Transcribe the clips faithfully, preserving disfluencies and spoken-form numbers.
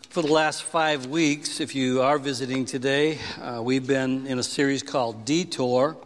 For the last five weeks, if you are visiting today, uh, we've been in a series called Detour,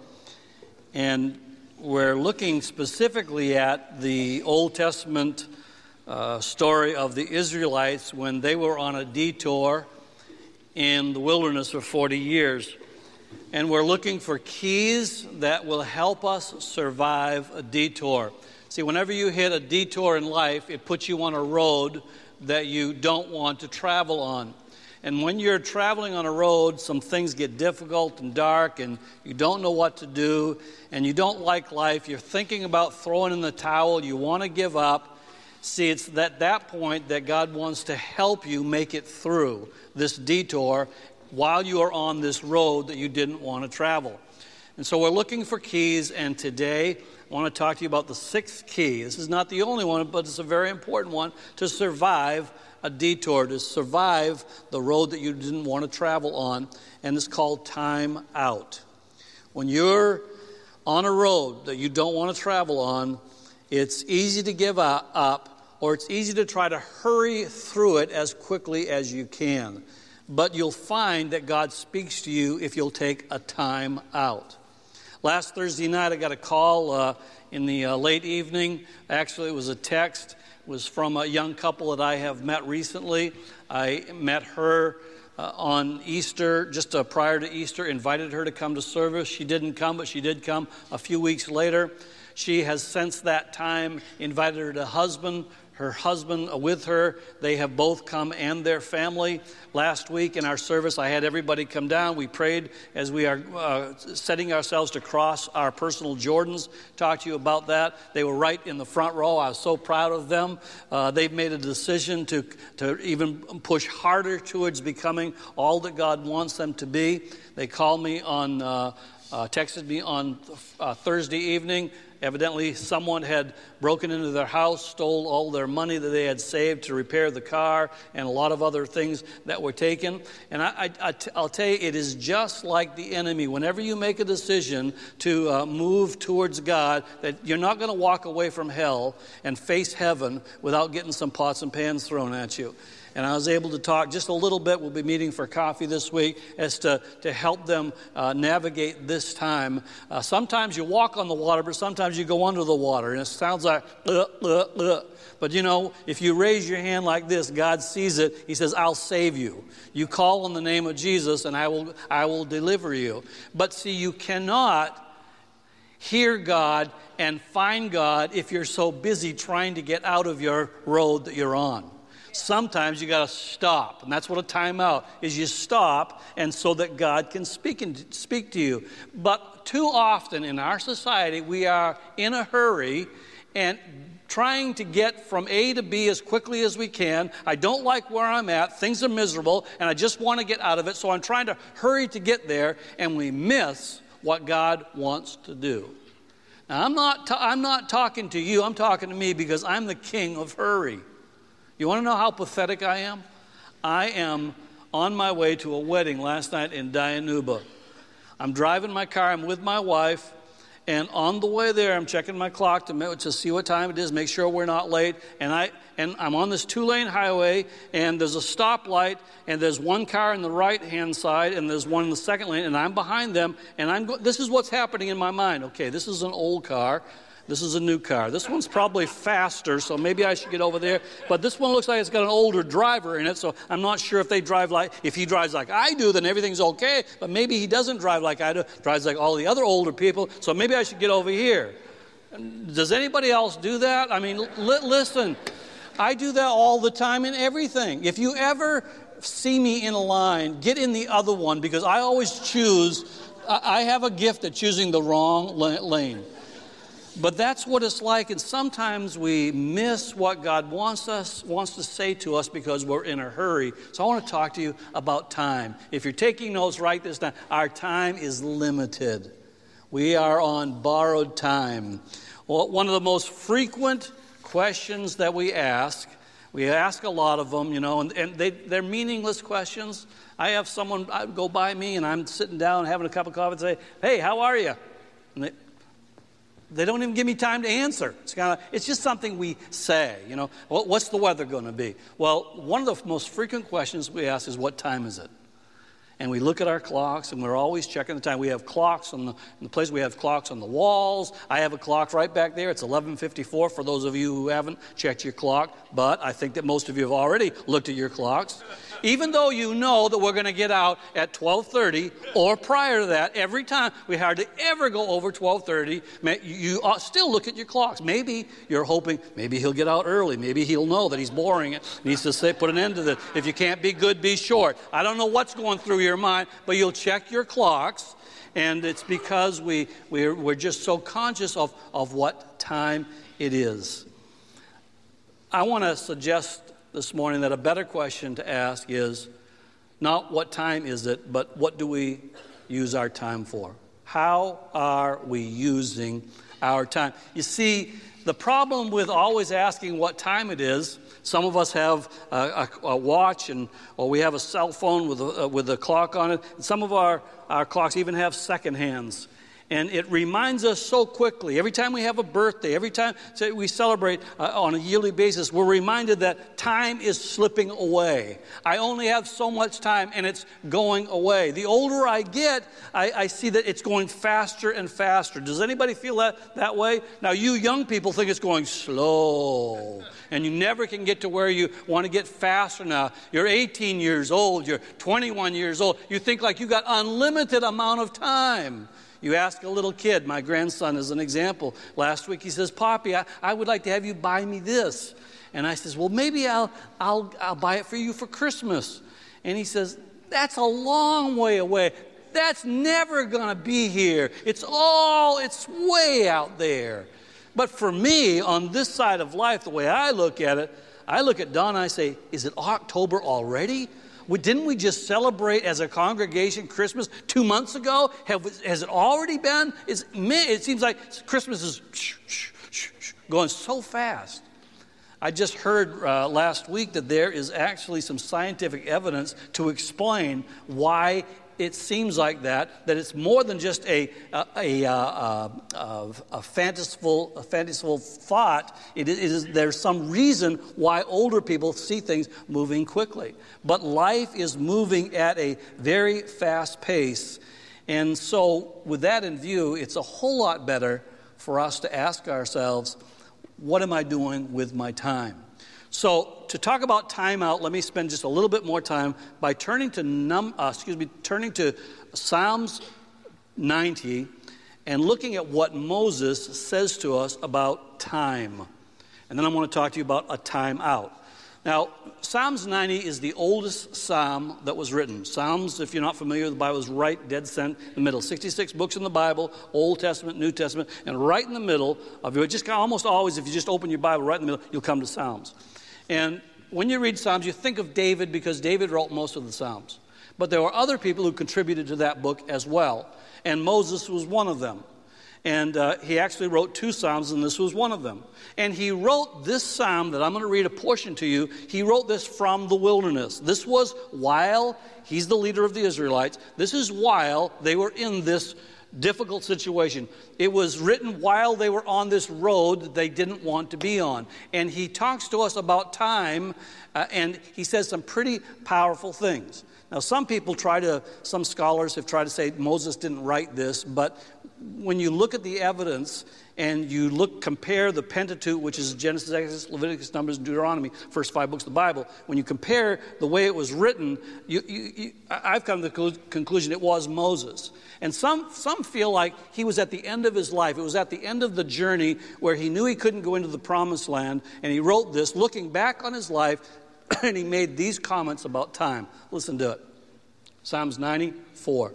and we're looking specifically at the Old Testament uh, story of the Israelites when they were on a detour in the wilderness for forty years. And we're looking for keys that will help us survive a detour. See, whenever you hit a detour in life, it puts you on a road that you don't want to travel on. And when you're traveling on a road, some things get difficult and dark, and you don't know what to do, and you don't like life. You're thinking about throwing in the towel. You want to give up. See, it's at that point that God wants to help you make it through this detour while you are on this road that you didn't want to travel. And so we're looking for keys, and today I want to talk to you about the sixth key. This is not the only one, but it's a very important one to survive a detour, to survive the road that you didn't want to travel on, and it's called time out. When you're on a road that you don't want to travel on, it's easy to give up, or it's easy to try to hurry through it as quickly as you can. But you'll find that God speaks to you if you'll take a time out. Last Thursday night, I got a call uh, in the uh, late evening. Actually, it was a text. It was from a young couple that I have met recently. I met her uh, on Easter, just uh, prior to Easter, invited her to come to service. She didn't come, but she did come a few weeks later. She has since that time invited her to husband, her husband with her. They have both come and their family. Last week in our service, I had everybody come down. We prayed as we are uh, setting ourselves to cross our personal Jordans. Talk to you about that. They were right in the front row. I was so proud of them. Uh, they've made a decision to, to even push harder towards becoming all that God wants them to be. They called me on, uh, uh, texted me on uh, Thursday evening. Evidently, someone had broken into their house, stole all their money that they had saved to repair the car, and a lot of other things that were taken. And I, I, I t- I'll tell you, it is just like the enemy. Whenever you make a decision to uh, move towards God, that you're not going to walk away from hell and face heaven without getting some pots and pans thrown at you. And I was able to talk just a little bit. We'll be meeting for coffee this week as to, to help them uh, navigate this time. Uh, sometimes you walk on the water, but sometimes you go under the water. And it sounds like, uh, uh, uh. But you know, if you raise your hand like this, God sees it. He says, I'll save you. You call on the name of Jesus, and I will, I will deliver you. But see, you cannot hear God and find God if you're so busy trying to get out of your road that you're on. Sometimes you got to stop, and that's what a timeout is. You stop, and so that God can speak and speak to you. But too often in our society, we are in a hurry and trying to get from A to B as quickly as we can. I don't like where I'm at. Things are miserable, and I just want to get out of it. So I'm trying to hurry to get there, and we miss what God wants to do. Now, I'm not. Ta- I'm not talking to you. I'm talking to me because I'm the king of hurry. You want to know how pathetic I am? I am on my way to a wedding last night in Dianuba. I'm driving my car. I'm with my wife. And on the way there, I'm checking my clock to, to see what time it is, make sure we're not late. And, I, and I'm on this two-lane highway, and there's a stoplight, and there's one car on the right-hand side, and there's one in the second lane, and I'm behind them. And I'm go- this is what's happening in my mind. Okay, this is an old car. This is a new car. This one's probably faster, so maybe I should get over there. But this one looks like it's got an older driver in it, so I'm not sure if they drive like, if he drives like I do, then everything's okay. But maybe he doesn't drive like I do, drives like all the other older people, so maybe I should get over here. Does anybody else do that? I mean, li- listen, I do that all the time in everything. If you ever see me in a line, get in the other one, because I always choose, I have a gift at choosing the wrong lane. But that's what it's like, and sometimes we miss what God wants us wants to say to us because we're in a hurry. So I want to talk to you about time. If you're taking notes, write this down. Our time is limited. We are on borrowed time. Well, one of the most frequent questions that we ask, we ask a lot of them, you know, and, and they, they're meaningless questions. I have someone go by me, and I'm sitting down having a cup of coffee and say, hey, how are you? And they, they don't even give me time to answer. It's kind of, it's just something we say, you know. What's the weather going to be? Well, one of the most frequent questions we ask is, what time is it? And we look at our clocks, and we're always checking the time. We have clocks on the, in the place. We have clocks on the walls. I have a clock right back there. It's eleven fifty-four for those of you who haven't checked your clock. But I think that most of you have already looked at your clocks. Even though you know that we're going to get out at twelve thirty or prior to that, every time we hardly ever go over twelve thirty, you still look at your clocks. Maybe you're hoping, maybe he'll get out early. Maybe he'll know that he's boring. It needs to say, put an end to this. If you can't be good, be short. I don't know what's going through your mind, but you'll check your clocks, and it's because we, we're, we're just so conscious of, of what time it is. I want to suggest this morning that a better question to ask is not what time is it, but what do we use our time for? How are we using our time? You see, the problem with always asking what time it is, some of us have a, a, a watch, and or we have a cell phone with a, with a clock on it. And some of our, our clocks even have second hands. And it reminds us so quickly. Every time we have a birthday, every time we celebrate uh, on a yearly basis, we're reminded that time is slipping away. I only have so much time, and it's going away. The older I get, I, I see that it's going faster and faster. Does anybody feel that, that way? Now, you young people think it's going slow, and you never can get to where you want to get faster now. You're eighteen years old. You're twenty-one years old. You think like you got unlimited amount of time. You ask a little kid, my grandson is an example. Last week he says, Poppy, I, I would like to have you buy me this. And I says, well, maybe I'll, I'll, I'll buy it for you for Christmas. And he says, that's a long way away. That's never going to be here. It's all, it's way out there. But for me, on this side of life, the way I look at it, I look at Dawn and I say, is it October already? We, didn't we just celebrate as a congregation Christmas two months ago? Have, has it already been? It's, it seems like Christmas is shh, shh, shh, shh, going so fast. I just heard uh, last week that there is actually some scientific evidence to explain why it seems like that, that it's more than just a a, a, a, a, a fanciful a fanciful thought. It is, it is there's some reason why older people see things moving quickly. But life is moving at a very fast pace. And so with that in view, it's a whole lot better for us to ask ourselves, what am I doing with my time? So to talk about time out, let me spend just a little bit more time by turning to num, uh, excuse me, turning to Psalms ninety and looking at what Moses says to us about time. And then I want to talk to you about a time out. Now, Psalms ninety is the oldest psalm that was written. Psalms, if you're not familiar with the Bible, is right dead center in the middle. sixty-six books in the Bible, Old Testament, New Testament, and right in the middle of it, just almost always, if you just open your Bible right in the middle, you'll come to Psalms. And when you read Psalms, you think of David because David wrote most of the Psalms. But there were other people who contributed to that book as well. And Moses was one of them. And uh, he actually wrote two Psalms, and this was one of them. And he wrote this Psalm that I'm going to read a portion to you. He wrote this from the wilderness. This was while he's the leader of the Israelites. This is while they were in this difficult situation. It was written while they were on this road that they didn't want to be on. And he talks to us about time, uh, and he says some pretty powerful things. Now, some people try to, some scholars have tried to say Moses didn't write this, but when you look at the evidence and you look, compare the Pentateuch, which is Genesis, Exodus, Leviticus, Numbers, and Deuteronomy, first five books of the Bible, when you compare the way it was written, you, you, you, I've come to the conclusion it was Moses. And some, some feel like he was at the end of his life. It was at the end of the journey where he knew he couldn't go into the promised land, and he wrote this, looking back on his life, and he made these comments about time. Listen to it. Psalms ninety-four.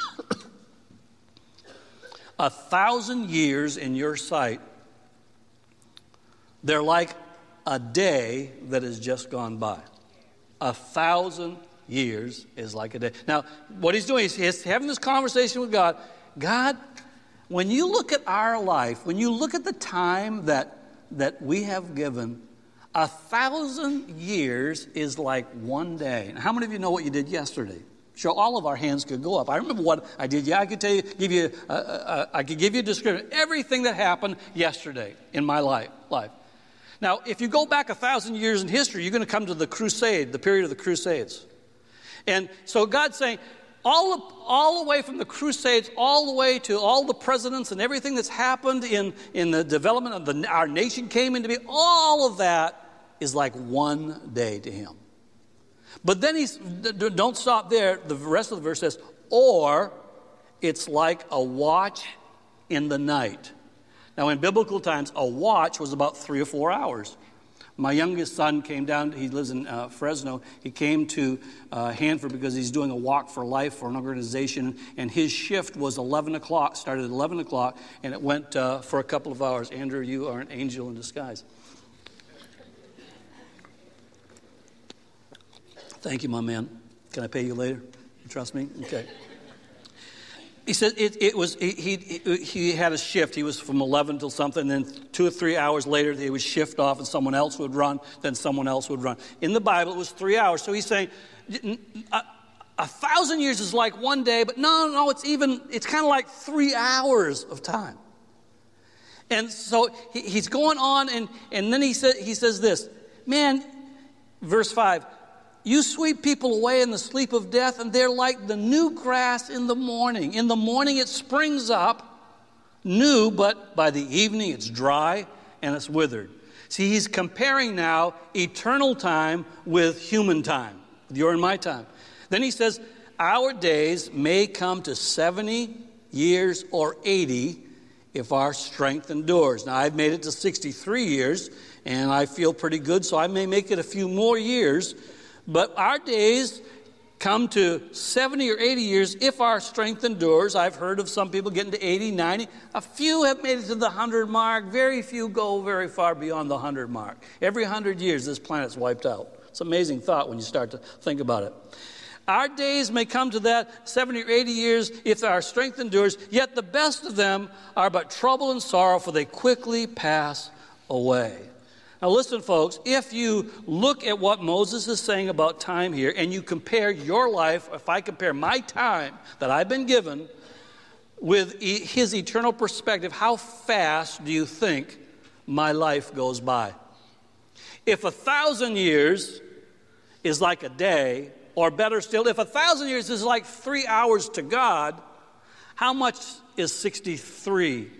A thousand years in your sight, they're like a day that has just gone by. A thousand years is like a day. Now, what he's doing is he's having this conversation with God. God, when you look at our life, when you look at the time that, that we have given, a thousand years is like one day. Now, how many of you know what you did yesterday? Sure, all of our hands could go up. I remember what I did. Yeah, I could tell you, give you, uh, uh, I could give you a description of everything that happened yesterday in my life. life. Now, if you go back a thousand years in history, you're going to come to the crusade, the period of the Crusades. And so God's saying, all, of, all the way from the Crusades, all the way to all the presidents and everything that's happened in, in the development of the, our nation came into being, all of that is like one day to him. But then he's, don't stop there. The rest of the verse says, or it's like a watch in the night. Now, in biblical times, a watch was about three or four hours. My youngest son came down, he lives in uh, Fresno. He came to uh, Hanford because he's doing a walk for life for an organization, and his shift was eleven o'clock, started at eleven o'clock, and it went uh, for a couple of hours. Andrew, you are an angel in disguise. Thank you, my man. Can I pay you later? You trust me? Okay. He said it, it was, he, he, he had a shift. He was from eleven till something, and then two or three hours later, he would shift off and someone else would run, then someone else would run. In the Bible, it was three hours. So he's saying, a, a thousand years is like one day, but no, no, it's even, it's kind of like three hours of time. And so he, he's going on, and, and then he, sa- he says this, man, verse five, you sweep people away in the sleep of death, and they're like the new grass in the morning. In the morning it springs up, new, but by the evening it's dry and it's withered. See, he's comparing now eternal time with human time, with your and my time. Then he says, our days may come to seventy years or eighty if our strength endures. Now, I've made it to sixty-three years, and I feel pretty good, so I may make it a few more years. But our days come to seventy or eighty years if our strength endures. I've heard of some people getting to eighty, ninety. A few have made it to the one hundred mark. Very few go very far beyond the one hundred mark. Every one hundred years, this planet's wiped out. It's an amazing thought when you start to think about it. Our days may come to that seventy or eighty years if our strength endures, yet the best of them are but trouble and sorrow, for they quickly pass away. Now listen, folks, if you look at what Moses is saying about time here, and you compare your life, if I compare my time that I've been given with e- his eternal perspective, how fast do you think my life goes by? If a thousand years is like a day, or better still, if a thousand years is like three hours to God, how much is sixty-three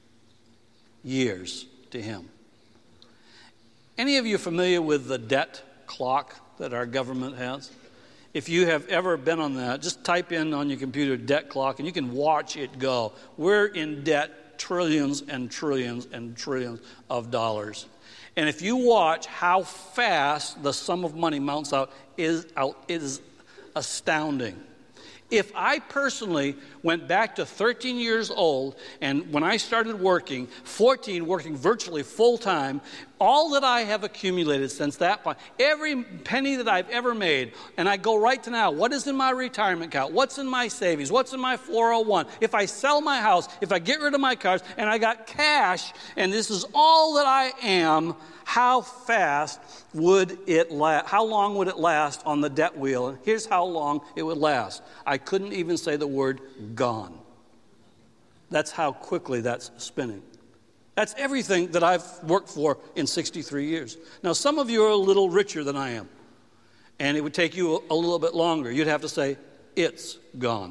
years to him? Any of you familiar with the debt clock that our government has? If you have ever been on that, just type in on your computer debt clock and you can watch it go. We're in debt trillions and trillions and trillions of dollars. And if you watch how fast the sum of money mounts out, is out, it is astounding. If I personally went back to thirteen years old, and when I started working, fourteen, working virtually full-time, all that I have accumulated since that point, every penny that I've ever made, and I go right to now, what is in my retirement account? What's in my savings? What's in my four oh one? If I sell my house, if I get rid of my cars, and I got cash, and this is all that I am, how fast would it last? How long would it last on the debt wheel? And here's how long it would last. I couldn't even say the word gone. That's how quickly that's spinning. That's everything that I've worked for in sixty-three years. Now, some of you are a little richer than I am, and it would take you a little bit longer. You'd have to say, it's gone.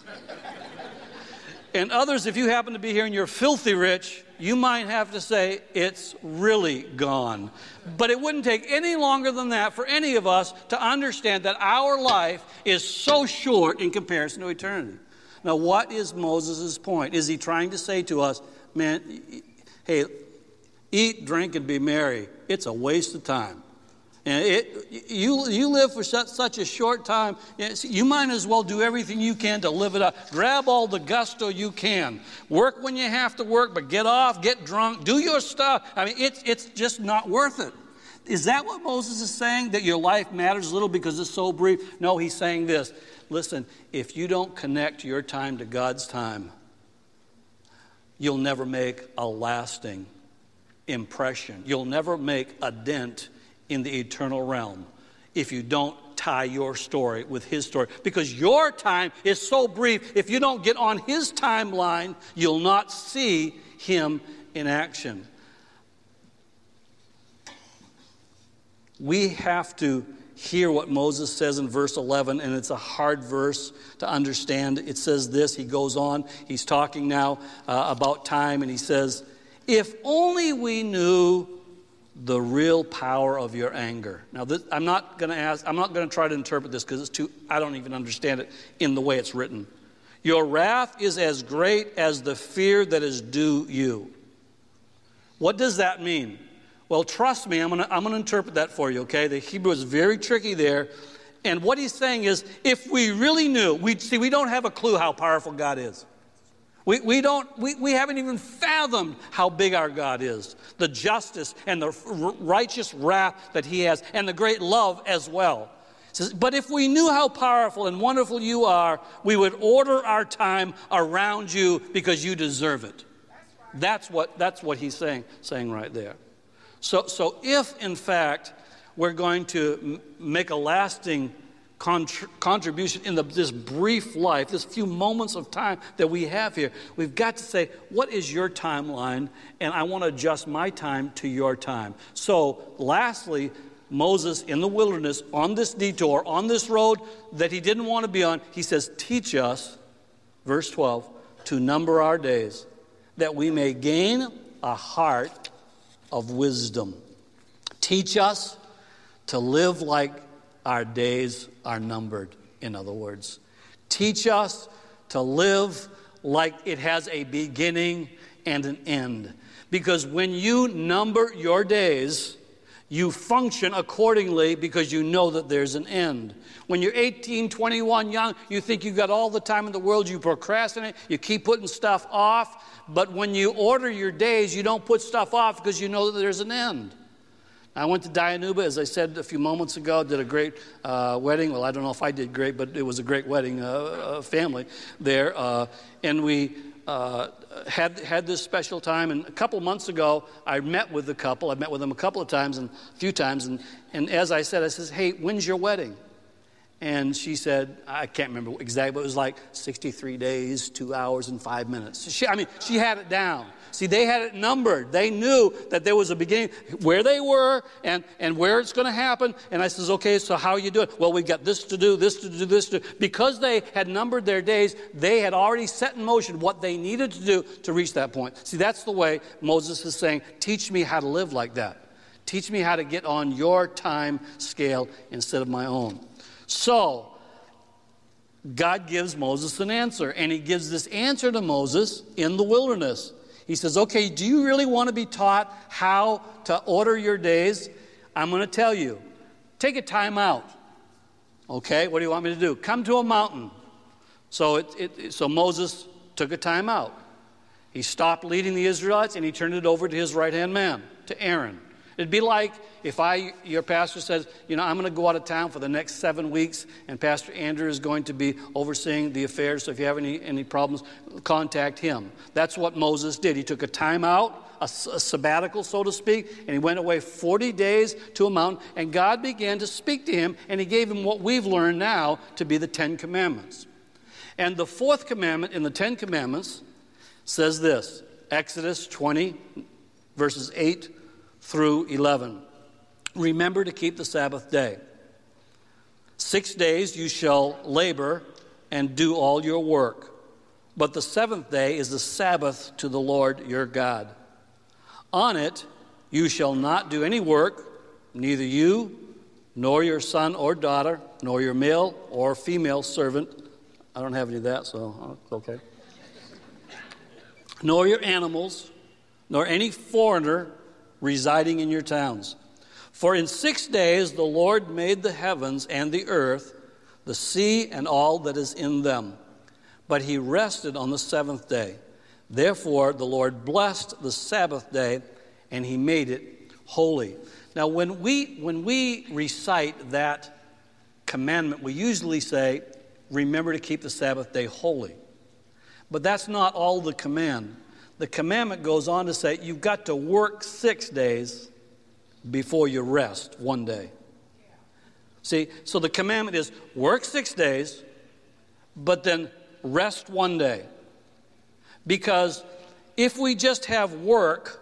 And others, if you happen to be here and you're filthy rich, you might have to say, it's really gone. But it wouldn't take any longer than that for any of us to understand that our life is so short in comparison to eternity. Now, what is Moses' point? Is he trying to say to us, man, hey, eat, drink, and be merry. It's a waste of time. And it, you you live for such, such a short time, you might as well do everything you can to live it up. Grab all the gusto you can. Work when you have to work, but get off, get drunk, do your stuff. I mean, it's it's just not worth it. Is that what Moses is saying, that your life matters little because it's so brief? No, he's saying this. Listen, if you don't connect your time to God's time, you'll never make a lasting impression. You'll never make a dent in the eternal realm if you don't tie your story with his story. Because your time is so brief, if you don't get on his timeline, you'll not see him in action. We have to hear what Moses says in verse eleven, and it's a hard verse to understand. It says this, he goes on, he's talking now uh, about time, and he says, if only we knew the real power of your anger. Now, this, I'm not going to ask, I'm not going to try to interpret this because it's too, I don't even understand it in the way it's written. Your wrath is as great as the fear that is due you. What does that mean? Well, trust me, I'm going to I'm going to interpret that for you, okay? The Hebrew is very tricky there. And what he's saying is, if we really knew, we see, we don't have a clue how powerful God is. We we don't we, we haven't even fathomed how big our God is. The justice and the righteous wrath that he has, and the great love as well. It says, but if we knew how powerful and wonderful you are, we would order our time around you because you deserve it. That's what that's what he's saying saying right there. So, so if, in fact, we're going to m- make a lasting contr- contribution in the, this brief life, this few moments of time that we have here, we've got to say, what is your timeline? And I want to adjust my time to your time. So, lastly, Moses in the wilderness, on this detour, on this road that he didn't want to be on, he says, teach us, verse twelve, to number our days, that we may gain a heart of wisdom. Teach us to live like our days are numbered, in other words. Teach us to live like it has a beginning and an end. Because when you number your days, you function accordingly because you know that there's an end. When you're eighteen, twenty-one, young, you think you've got all the time in the world, you procrastinate, you keep putting stuff off. But when you order your days, you don't put stuff off because you know that there's an end. I went to Dianuba, as I said a few moments ago, did a great uh, wedding. Well, I don't know if I did great, but it was a great wedding, uh, uh, family there. Uh, and we uh, had had this special time. And a couple months ago, I met with the couple. I met with them a couple of times and a few times. And, and as I said, I said, hey, when's your wedding? And she said, I can't remember exactly, but it was like sixty-three days, two hours, and five minutes. She, I mean, she had it down. See, they had it numbered. They knew that there was a beginning, where they were, and, and where it's going to happen. And I says, okay, so how are you doing? Well, we've got this to do, this to do, this to do. Because they had numbered their days, they had already set in motion what they needed to do to reach that point. See, that's the way Moses is saying, teach me how to live like that. Teach me how to get on your time scale instead of my own. So, God gives Moses an answer, and he gives this answer to Moses in the wilderness. He says, okay, do you really want to be taught how to order your days? I'm going to tell you. Take a time out. Okay, what do you want me to do? Come to a mountain. So, it, it, so Moses took a time out. He stopped leading the Israelites, and he turned it over to his right-hand man, to Aaron. It'd be like if I, your pastor says, you know, I'm going to go out of town for the next seven weeks, and Pastor Andrew is going to be overseeing the affairs. So if you have any, any problems, contact him. That's what Moses did. He took a time out, a, a sabbatical, so to speak, and he went away forty days to a mountain, and God began to speak to him, and he gave him what we've learned now to be the Ten Commandments. And the fourth commandment in the Ten Commandments says this, Exodus twenty, verses eight through eleven. Remember to keep the Sabbath day. Six days you shall labor and do all your work. But the seventh day is the Sabbath to the Lord your God. On it you shall not do any work, neither you, nor your son or daughter, nor your male or female servant. I don't have any of that, so okay. Nor your animals, nor any foreigner residing in your towns. For in six days the Lord made the heavens and the earth, the sea and all that is in them. But he rested on the seventh day. Therefore the Lord blessed the Sabbath day, and he made it holy. Now when we when we recite that commandment, we usually say, remember to keep the Sabbath day holy. But that's not all the command. The commandment goes on to say you've got to work six days before you rest one day. See, so the commandment is work six days, but then rest one day. Because if we just have work,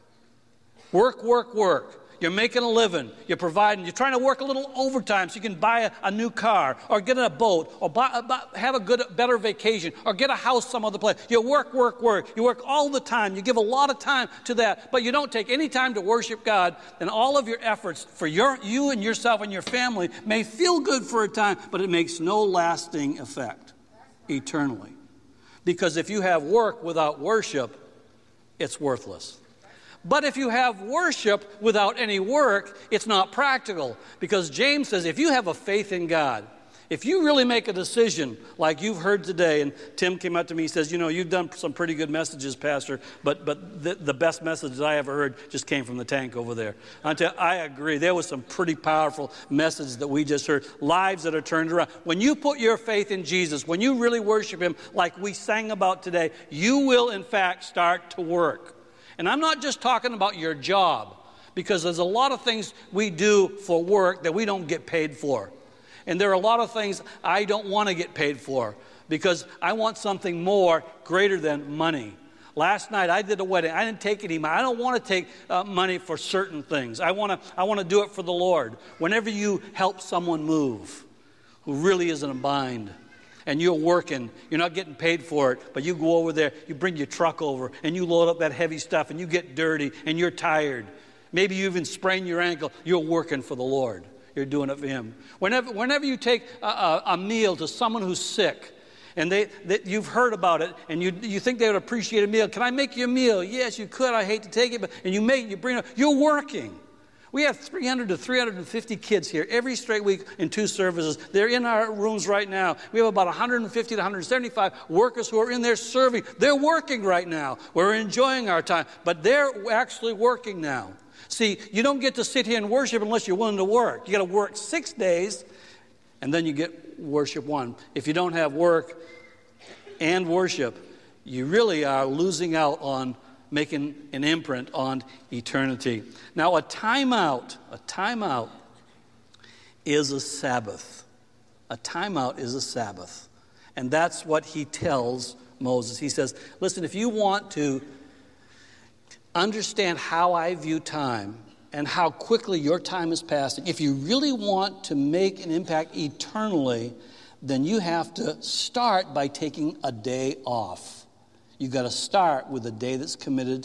work, work, work, you're making a living, you're providing, you're trying to work a little overtime so you can buy a, a new car or get a boat or buy, buy, have a good, better vacation or get a house some other place. You work, work, work. You work all the time. You give a lot of time to that, but you don't take any time to worship God, and all of your efforts for your, you and yourself and your family may feel good for a time, but it makes no lasting effect eternally. Because if you have work without worship, it's worthless. But if you have worship without any work, it's not practical. Because James says if you have a faith in God, if you really make a decision like you've heard today, and Tim came up to me, he says, you know, you've done some pretty good messages, Pastor, but but the, the best messages I ever heard just came from the tank over there. I, tell, I agree. There was some pretty powerful messages that we just heard, lives that are turned around. When you put your faith in Jesus, when you really worship Him like we sang about today, you will, in fact, start to work. And I'm not just talking about your job, because there's a lot of things we do for work that we don't get paid for. And there are a lot of things I don't want to get paid for because I want something more greater than money. Last night I did a wedding. I didn't take any money. I don't want to take uh, money for certain things. I want to I want to do it for the Lord. Whenever you help someone move who really is in a bind, and you're working, you're not getting paid for it, but you go over there, you bring your truck over, and you load up that heavy stuff, and you get dirty, and you're tired. Maybe you even sprain your ankle. You're working for the Lord. You're doing it for Him. Whenever, whenever you take a, a, a meal to someone who's sick, and they, they you've heard about it, and you you think they would appreciate a meal. Can I make you a meal? Yes, you could. I hate to take it, but and you make you bring it. You're working. We have three hundred to three hundred fifty kids here every straight week in two services. They're in our rooms right now. We have about one hundred fifty to one hundred seventy-five workers who are in there serving. They're working right now. We're enjoying our time, but they're actually working now. See, you don't get to sit here and worship unless you're willing to work. You got to work six days, and then you get worship one. If you don't have work and worship, you really are losing out on making an imprint on eternity. Now, a timeout, a timeout is a Sabbath. A timeout is a Sabbath. And that's what he tells Moses. He says, listen, if you want to understand how I view time and how quickly your time is passing, if you really want to make an impact eternally, then you have to start by taking a day off. You've got to start with a day that's committed.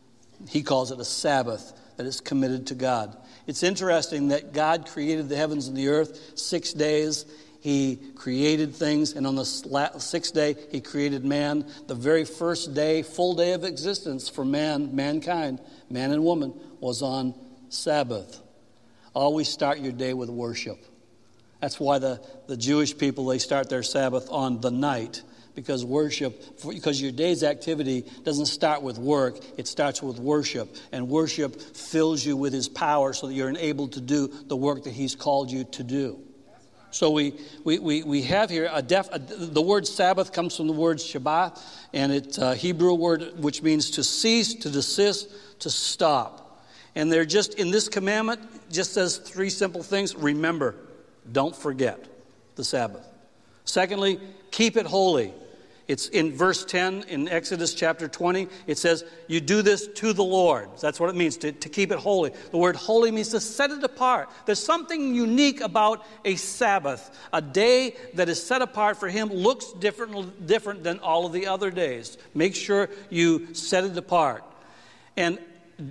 He calls it a Sabbath, that is committed to God. It's interesting that God created the heavens and the earth six days. He created things, and on the sixth day, He created man. The very first day, full day of existence for man, mankind, man and woman, was on Sabbath. Always start your day with worship. That's why the, the Jewish people, they start their Sabbath on the night. Because worship, because your day's activity doesn't start with work, it starts with worship. And worship fills you with His power so that you're able to do the work that He's called you to do. So we we, we, we have here, a def, a, the word Sabbath comes from the word Shabbat, and it's a Hebrew word which means to cease, to desist, to stop. And they're just, in this commandment, just says three simple things. Remember, don't forget the Sabbath. Secondly, keep it holy. It's in verse ten in Exodus chapter twenty. It says, you do this to the Lord. That's what it means, to, to keep it holy. The word holy means to set it apart. There's something unique about a Sabbath. A day that is set apart for Him looks different, different than all of the other days. Make sure you set it apart. And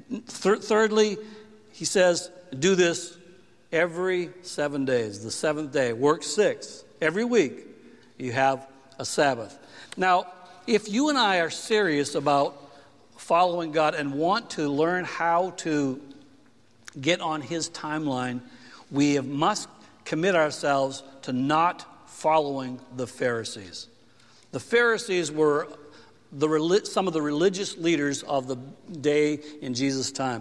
th- thirdly, he says, do this every seven days. The seventh day. Work six. Every week you have a Sabbath. Now, if you and I are serious about following God and want to learn how to get on His timeline, we have, must commit ourselves to not following the Pharisees. The Pharisees were the, some of the religious leaders of the day in Jesus' time.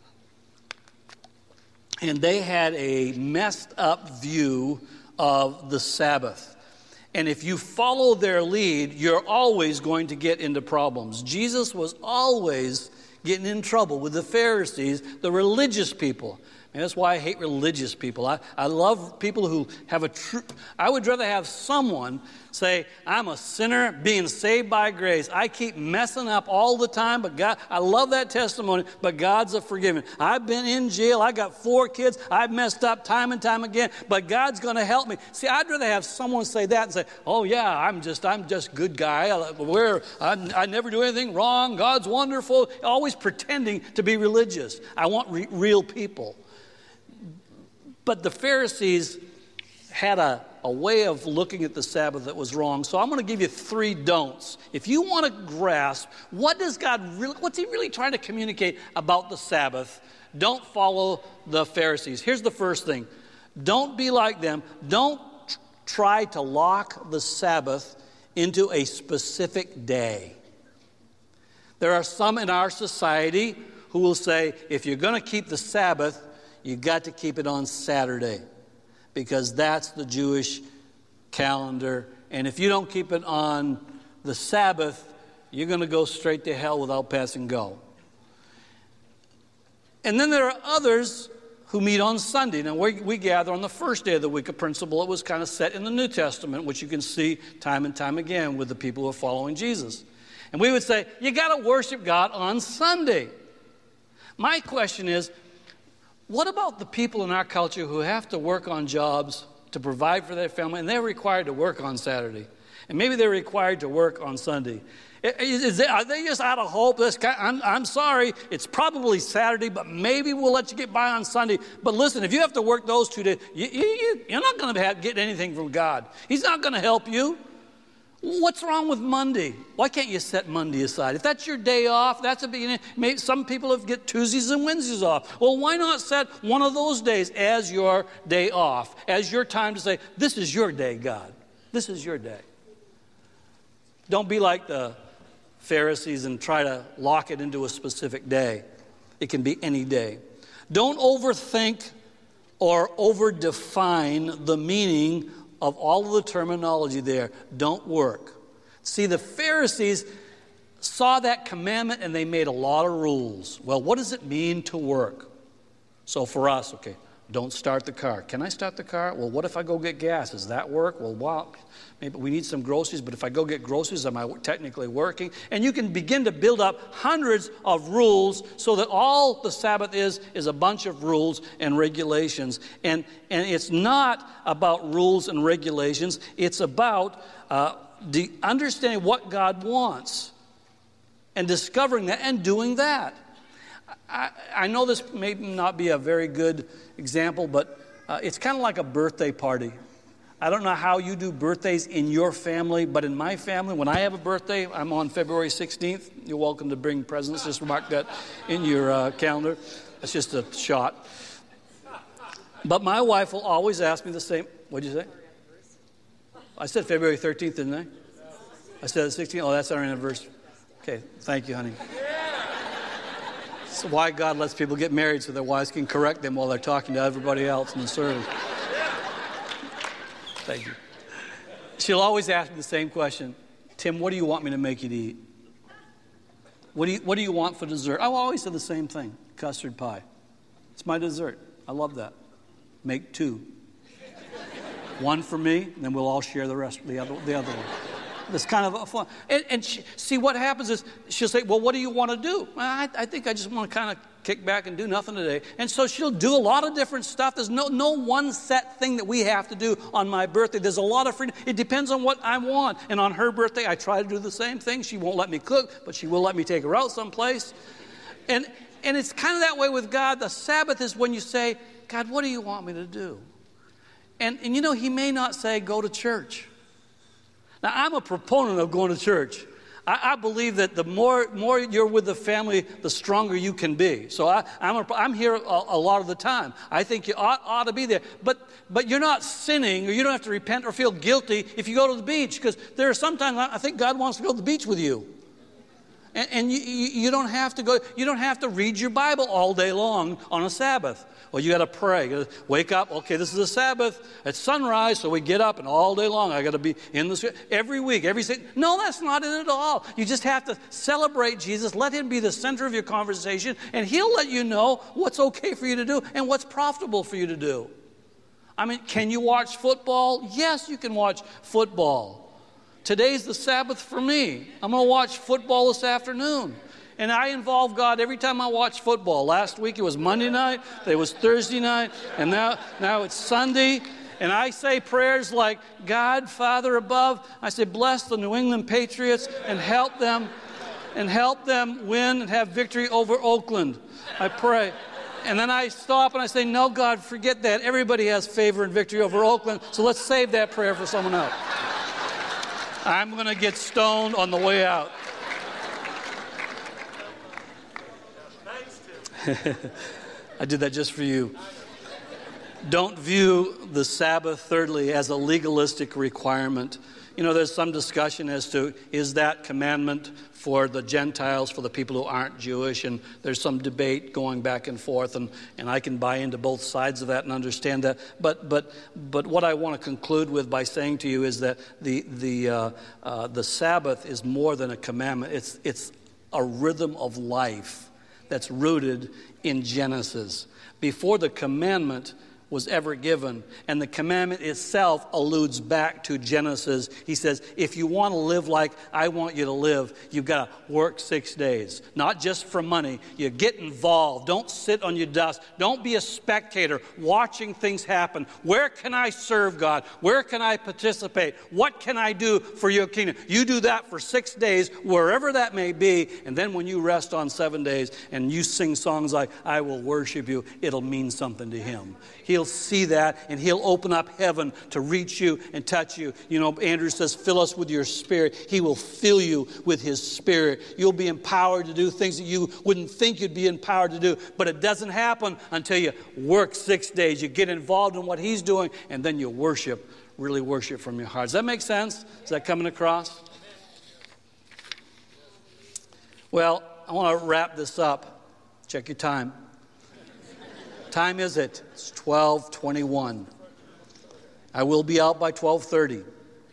And they had a messed up view of the Sabbath. And if you follow their lead, you're always going to get into problems. Jesus was always getting in trouble with the Pharisees, the religious people, And that's why I hate religious people. I, I love people who have a true... I would rather have someone say, I'm a sinner being saved by grace. I keep messing up all the time, but God... I love that testimony, but God's a forgiving. I've been in jail. I got four kids. I've messed up time and time again, but God's going to help me. See, I'd rather have someone say that and say, oh, yeah, I'm just I'm just good guy. I, where, I, I never do anything wrong. God's wonderful. Always pretending to be religious. I want re- real people. But the Pharisees had a, a way of looking at the Sabbath that was wrong. So I'm going to give you three don'ts. If you want to grasp what does God really, what's he really trying to communicate about the Sabbath, don't follow the Pharisees. Here's the first thing. Don't be like them. Don't t- try to lock the Sabbath into a specific day. There are some in our society who will say, if you're going to keep the Sabbath, you've got to keep it on Saturday because that's the Jewish calendar. And if you don't keep it on the Sabbath, you're going to go straight to hell without passing go. And then there are others who meet on Sunday. Now, we, we gather on the first day of the week, a principle that was kind of set in the New Testament, which you can see time and time again with the people who are following Jesus. And we would say, you got to worship God on Sunday. My question is, what about the people in our culture who have to work on jobs to provide for their family, and they're required to work on Saturday? And maybe they're required to work on Sunday. Is, is they, are they just out of hope? This guy, I'm, I'm sorry, it's probably Saturday, but maybe we'll let you get by on Sunday. But listen, if you have to work those two days, you, you, you're not going to get anything from God. He's not going to help you. What's wrong with Monday? Why can't you set Monday aside? If that's your day off, that's a beginning. Maybe some people have get Tuesdays and Wednesdays off. Well, why not set one of those days as your day off, as your time to say, this is your day, God. This is your day. Don't be like the Pharisees and try to lock it into a specific day. It can be any day. Don't overthink or overdefine the meaning of all of the terminology there. Don't work. See, the Pharisees saw that commandment and they made a lot of rules. Well, what does it mean to work? So for us, okay, don't start the car. Can I start the car? Well, what if I go get gas? Does that work? Well, wow, maybe we need some groceries, but if I go get groceries, am I technically working? And you can begin to build up hundreds of rules so that all the Sabbath is is a bunch of rules and regulations. And, and it's not about rules and regulations. It's about uh, the understanding what God wants and discovering that and doing that. I, I know this may not be a very good example, but uh, it's kind of like a birthday party. I don't know how you do birthdays in your family, but in my family, when I have a birthday, I'm on February sixteenth. You're welcome to bring presents. Just mark that in your uh, calendar. That's just a shot. But my wife will always ask me the same. What'd you say? I said February thirteenth, didn't I? I said the sixteenth. Oh, that's our anniversary. Okay, thank you, honey. That's why God lets people get married so their wives can correct them while they're talking to everybody else in the service. Thank you. She'll always ask me the same question. Tim, what do you want me to make you to eat? What do you, what do you want for dessert? I always say the same thing. Custard pie. It's my dessert. I love that. Make two. One for me, and then we'll all share the rest, the other, the other one. It's kind of a fun. And, and she, see, what happens is she'll say, well, what do you want to do? Well, I, I think I just want to kind of kick back and do nothing today. And so she'll do a lot of different stuff. There's no, no one set thing that we have to do on my birthday. There's a lot of freedom. It depends on what I want. And on her birthday, I try to do the same thing. She won't let me cook, but she will let me take her out someplace. And, and it's kind of that way with God. The Sabbath is when you say, God, what do you want me to do? And, and you know, he may not say, go to church. Now, I'm a proponent of going to church. I, I believe that the more, more you're with the family, the stronger you can be. So I, I'm, a, I'm here a, a lot of the time. I think you ought, ought to be there. But, but you're not sinning, or you don't have to repent or feel guilty if you go to the beach. Because there are sometimes I think God wants to go to the beach with you. And, and you, you don't have to go, you don't have to read your Bible all day long on a Sabbath. Well, you got to pray. You gotta wake up. Okay, this is a Sabbath. It's sunrise, so we get up, and all day long I got to be in the every week, every no, that's not it at all. You just have to celebrate Jesus. Let him be the center of your conversation, and he'll let you know what's okay for you to do and what's profitable for you to do. I mean, can you watch football? Yes, you can watch football. Today's the Sabbath for me. I'm going to watch football this afternoon. And I involve God every time I watch football. Last week it was Monday night, it was Thursday night, and now, now it's Sunday. And I say prayers like, God, Father above, I say, bless the New England Patriots and help them, and help them win and have victory over Oakland. I pray. And then I stop and I say, no, God, forget that. Everybody has favor and victory over Oakland, so let's save that prayer for someone else. I'm going to get stoned on the way out. I did that just for you. Don't view the Sabbath, thirdly, as a legalistic requirement. You know, there's some discussion as to, is that commandment for the Gentiles, for the people who aren't Jewish? And there's some debate going back and forth, and, and I can buy into both sides of that and understand that. But but but what I want to conclude with by saying to you is that the the uh, uh, the Sabbath is more than a commandment. It's it's a rhythm of life that's rooted in Genesis. Before the commandment was ever given, and the commandment itself alludes back to Genesis. He says, if you want to live like I want you to live, you've got to work six days. Not just for money. You get involved. Don't sit on your dust. Don't be a spectator watching things happen. Where can I serve God? Where can I participate? What can I do for your kingdom? You do that for six days, wherever that may be, and then when you rest on seven days and you sing songs like, I will worship you, it'll mean something to him. He'll see that, and he'll open up heaven to reach you and touch you. You know, Andrew says, fill us with your spirit. He will fill you with his spirit. You'll be empowered to do things that you wouldn't think you'd be empowered to do. But it doesn't happen until you work six days. You get involved in what he's doing, and then you worship, really worship from your heart. Does that make sense? Is that coming across? Well, I want to wrap this up. Check your time. Time is it? It's twelve twenty-one. I will be out by twelve thirty.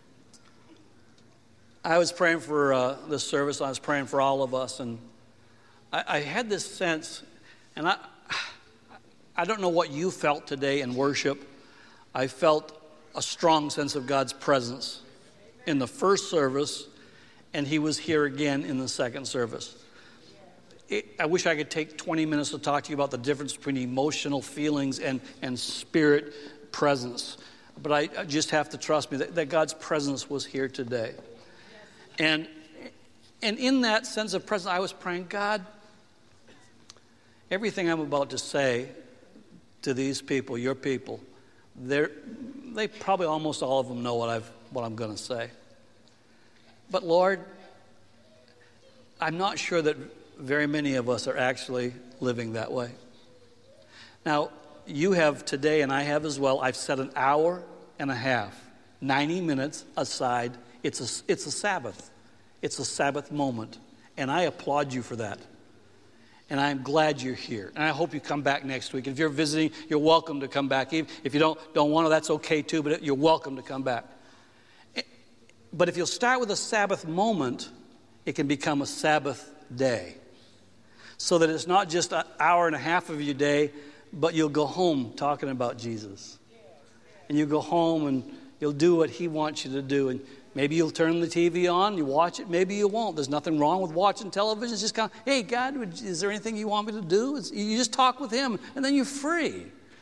I was praying for uh, this service. I was praying for all of us, and I, I had this sense, and I, I don't know what you felt today in worship. I felt a strong sense of God's presence in the first service, and he was here again in the second service. It, I wish I could take twenty minutes to talk to you about the difference between emotional feelings and, and spirit presence. But I, I just have to trust me that, that God's presence was here today. And, and in that sense of presence, I was praying, God, everything I'm about to say to these people, your people, they're, they probably almost all of them know what, I've, what I'm going to say. But Lord, I'm not sure that very many of us are actually living that way. Now, you have today, and I have as well, I've set an hour and a half, ninety minutes aside. It's a, it's a Sabbath. It's a Sabbath moment. And I applaud you for that. And I'm glad you're here. And I hope you come back next week. If you're visiting, you're welcome to come back. If you don't, don't want to, that's okay too, but you're welcome to come back. But if you'll start with a Sabbath moment, it can become a Sabbath day. So that it's not just an hour and a half of your day, but you'll go home talking about Jesus. And you'll go home and you'll do what he wants you to do. And maybe you'll turn the T V on, you watch it, maybe you won't. There's nothing wrong with watching television. It's just kind of, hey, God, is there anything you want me to do? It's, you just talk with him, and then you're free.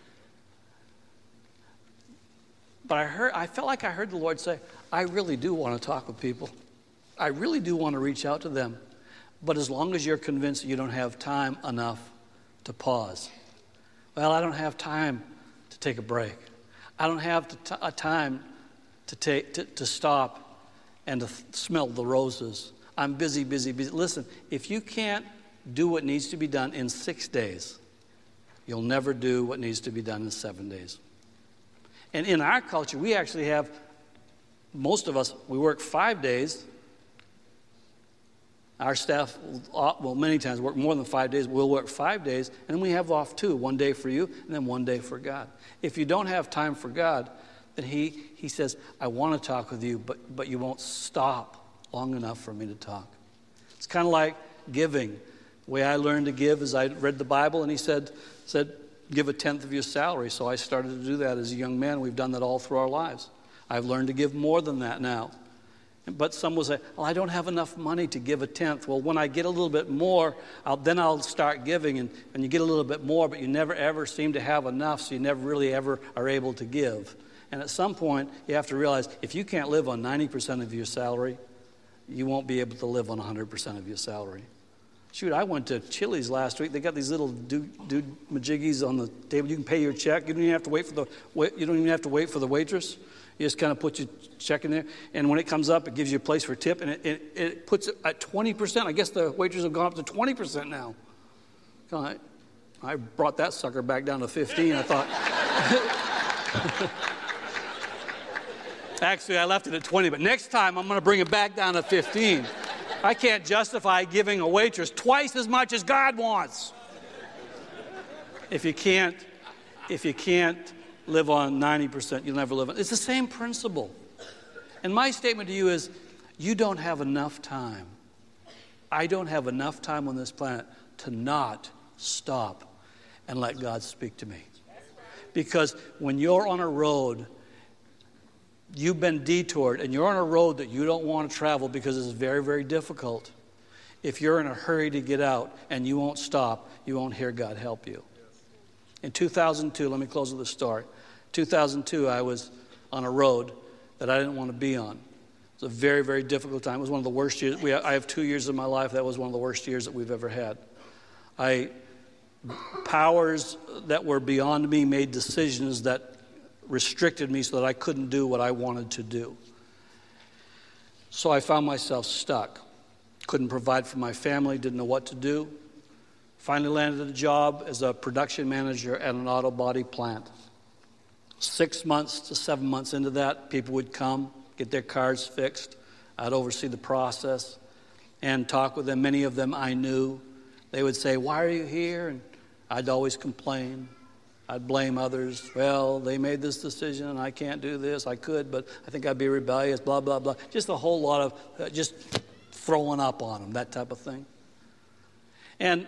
But I heard, I felt like I heard the Lord say, I really do want to talk with people. I really do want to reach out to them. But as long as you're convinced that you don't have time enough to pause. Well, I don't have time to take a break. I don't have to t- a time to, take, to, to stop and to th- smell the roses. I'm busy, busy, busy. Listen, if you can't do what needs to be done in six days, you'll never do what needs to be done in seven days. And in our culture, we actually have, most of us, we work five days Our staff, well, many times work more than five days. We'll work five days, and then we have off two, one day for you, and then one day for God. If you don't have time for God, then he, he says, I want to talk with you, but, but you won't stop long enough for me to talk. It's kind of like giving. The way I learned to give is I read the Bible, and he said, said, give a tenth of your salary. So I started to do that as a young man. We've done that all through our lives. I've learned to give more than that now. But some will say, well, I don't have enough money to give a tenth. Well, when I get a little bit more, I'll, then I'll start giving. And, and you get a little bit more, but you never, ever seem to have enough, so you never really ever are able to give. And at some point, you have to realize, if you can't live on ninety percent of your salary, you won't be able to live on one hundred percent of your salary. Shoot, I went to Chili's last week. They got these little dude, dude majiggies on the table. You can pay your check. You don't even have to wait for the, you don't even have to wait for the waitress. You just kind of put your check in there, and when it comes up, it gives you a place for tip, and it, it, it puts it at twenty percent. I guess the waiters have gone up to twenty percent now. I, I brought that sucker back down to fifteen. I thought. Actually, I left it at twenty, but next time I'm going to bring it back down to fifteen. I can't justify giving a waitress twice as much as God wants. If you can't, if you can't. live on ninety percent, you'll never live on. It's the same principle. And my statement to you is, you don't have enough time. I don't have enough time on this planet to not stop and let God speak to me. Because when you're on a road, you've been detoured, and you're on a road that you don't want to travel because it's very, very difficult. If you're in a hurry to get out and you won't stop, you won't hear God help you. In two thousand two, let me close with a story. two thousand two, I was on a road that I didn't want to be on. It was a very, very difficult time. It was one of the worst years. We, I have two years of my life. That was one of the worst years that we've ever had. I, powers that were beyond me made decisions that restricted me so that I couldn't do what I wanted to do. So I found myself stuck. Couldn't provide for my family, didn't know what to do. Finally landed a job as a production manager at an auto body plant. Six months to seven months into that, people would come, get their cars fixed. I'd oversee the process and talk with them. Many of them I knew. They would say, why are you here? And I'd always complain. I'd blame others. Well, they made this decision and I can't do this. I could, but I think I'd be rebellious, blah, blah, blah. Just a whole lot of uh, just throwing up on them, that type of thing. And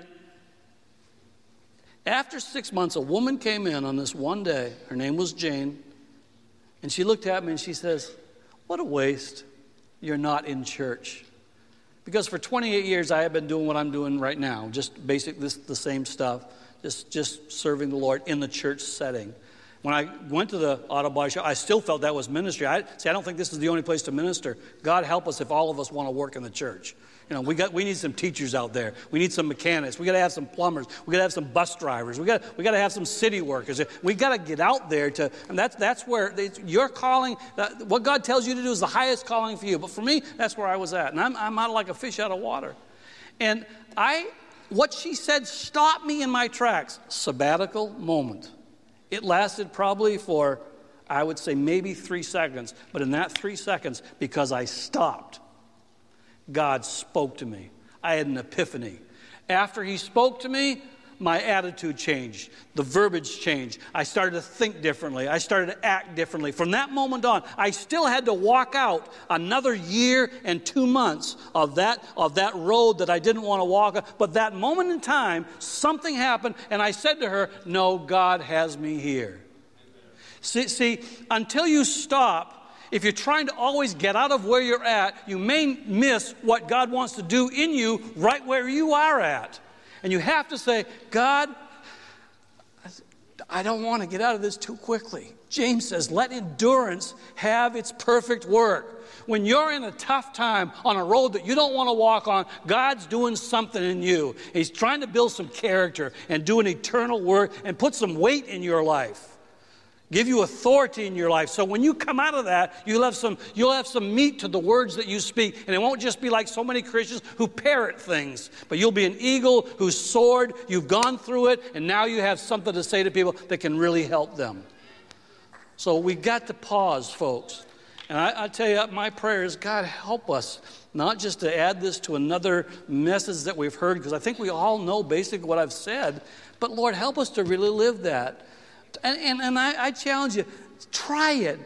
after six months, a woman came in on this one day. Her name was Jane. And she looked at me and she says, what a waste. You're not in church. Because for twenty-eight years, I have been doing what I'm doing right now. Just basic, this, the same stuff. Just, just serving the Lord in the church setting. When I went to the auto body shop, I still felt that was ministry. I, see, I don't think this is the only place to minister. God help us if all of us want to work in the church. You know, we got we need some teachers out there. We need some mechanics. We got to have some plumbers. We got to have some bus drivers. We got we got to have some city workers. We got to get out there to, and that's that's where your calling. What God tells you to do is the highest calling for you. But for me, that's where I was at, and I'm I'm out like a fish out of water. And I, what she said stopped me in my tracks. Sabbatical moment. It lasted probably for, I would say maybe three seconds. But in that three seconds, because I stopped, God spoke to me. I had an epiphany. After he spoke to me, my attitude changed. The verbiage changed. I started to think differently. I started to act differently. From that moment on, I still had to walk out another year and two months of that, of that road that I didn't want to walk. But that moment in time, something happened, and I said to her, no, God has me here. See, see, until you stop, if you're trying to always get out of where you're at, you may miss what God wants to do in you right where you are at. And you have to say, God, I don't want to get out of this too quickly. James says, let endurance have its perfect work. When you're in a tough time on a road that you don't want to walk on, God's doing something in you. He's trying to build some character and do an eternal work and put some weight in your life. Give you authority in your life. So when you come out of that, you'll have some you'll have some meat to the words that you speak. And it won't just be like so many Christians who parrot things. But you'll be an eagle who's soared. You've gone through it. And now you have something to say to people that can really help them. So we've got to pause, folks. And I, I tell you, my prayer is, God, help us not just to add this to another message that we've heard, because I think we all know basically what I've said, but Lord, help us to really live that. And, and, and I, I challenge you, try it.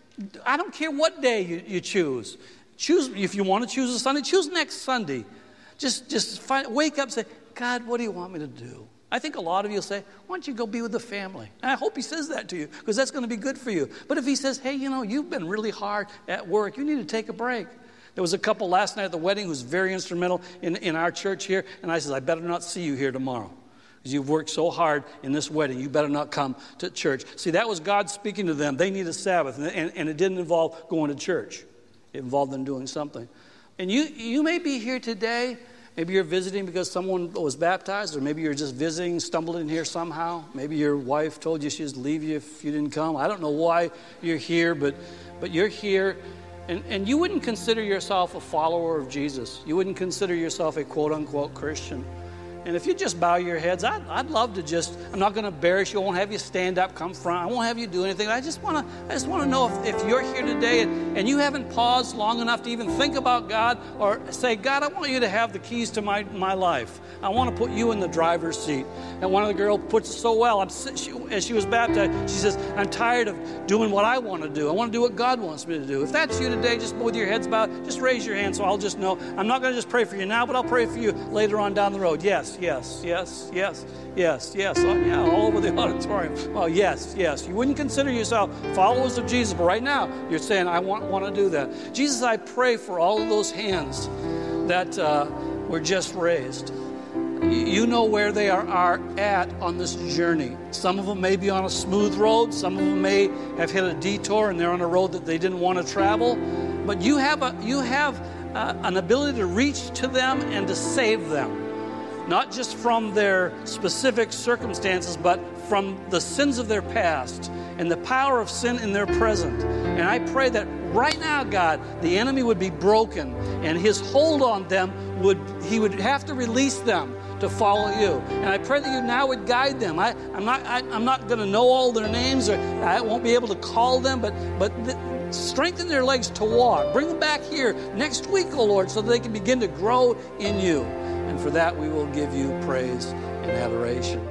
I don't care what day you, you choose. Choose, if you want to choose a Sunday, choose next Sunday. Just, just find, wake up and say, God, what do you want me to do? I think a lot of you will say, why don't you go be with the family? And I hope he says that to you, because that's going to be good for you. But if he says, hey, you know, you've been really hard at work, you need to take a break. There was a couple last night at the wedding who was very instrumental in, in our church here, and I said, I better not see you here tomorrow, because you've worked so hard in this wedding. You better not come to church. See, that was God speaking to them. They need a Sabbath, and, and, and it didn't involve going to church. It involved them doing something. And you, you may be here today. Maybe you're visiting because someone was baptized, or maybe you're just visiting, stumbled in here somehow. Maybe your wife told you she'd leave you if you didn't come. I don't know why you're here, but but you're here, and, and you wouldn't consider yourself a follower of Jesus. You wouldn't consider yourself a quote-unquote Christian. And if you just bow your heads, I'd, I'd love to just, I'm not going to embarrass you. I won't have you stand up, come front. I won't have you do anything. I just want to I just want to know if, if you're here today and, and you haven't paused long enough to even think about God, or say, God, I want you to have the keys to my, my life. I want to put you in the driver's seat. And one of the girls puts it so well. I'm, she, as she was baptized, she says, I'm tired of doing what I want to do. I want to do what God wants me to do. If that's you today, just with your heads bowed, just raise your hand so I'll just know. I'm not going to just pray for you now, but I'll pray for you later on down the road. Yes. Yes, yes, yes, yes, yes. Oh, yeah, all over the auditorium. Oh, yes, yes. You wouldn't consider yourself followers of Jesus, but right now you're saying, I want, want to do that. Jesus, I pray for all of those hands that uh, were just raised. You know where they are, are at on this journey. Some of them may be on a smooth road. Some of them may have hit a detour and they're on a road that they didn't want to travel. But you have a you have uh, an ability to reach to them and to save them. Not just from their specific circumstances, but from the sins of their past and the power of sin in their present. And I pray that right now, God, the enemy would be broken and his hold on them would, he would have to release them to follow you. And I pray that you now would guide them. I, I'm not, I, I'm not going to know all their names, or I won't be able to call them, but, but th- strengthen their legs to walk. Bring them back here next week, oh Lord, so that they can begin to grow in you. And for that, we will give you praise and adoration.